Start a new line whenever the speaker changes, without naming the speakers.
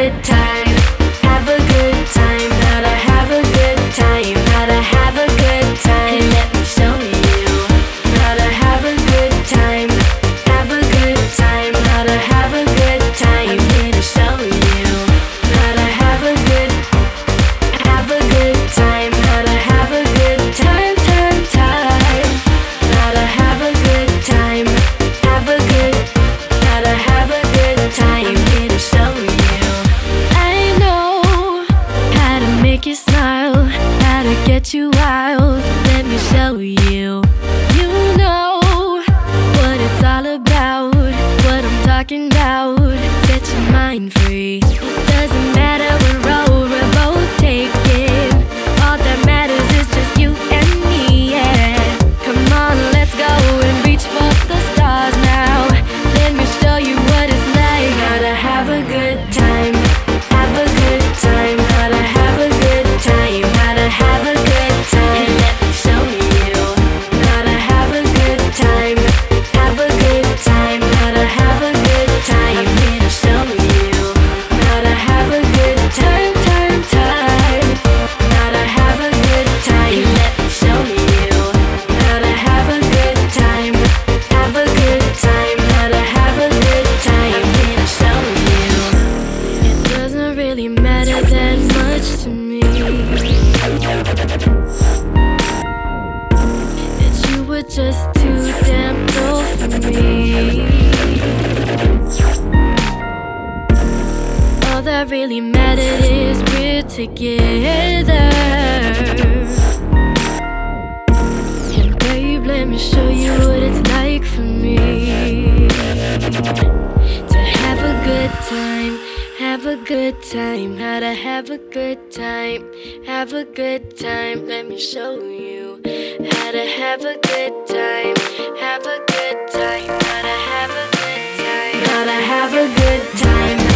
good time. Have a good time. How to have a good time. How to have a good time. Let me show you how to have a good time. Have a good time. How to have a good time. I'm here to show you how to have a good time. How to have a good time. How to have a good time. How to have a good time. I'm here to show you. I know how to make you smile, how to get you wild. Let me show you. You know what it's all about, what I'm talking about. Set your mind free. Doesn't matter what road we're both taking. All that matters is just you and me, yeah. Come on, let's go and reach for the stars now. Let me show you what it's like. How to have a good time. Have a good time. How to have a good time. How to have a good time. Let me show you how to have a good time. Have a good time. How to have a good time. Here to show you how to have a good time. How to have a good time. Let me show you how to have a good time. Have a good time. How to have a good time. Here to show you. It doesn't really matter that much to me that you were just too damn cool for me. All that really mattered is we're together. And babe, let me show you what it's like for me to have a good time. Have a good time. How to have a good time. Have a good time. Let me show you how to have a good time. Have a good time. How to have a good time. How to have a good time.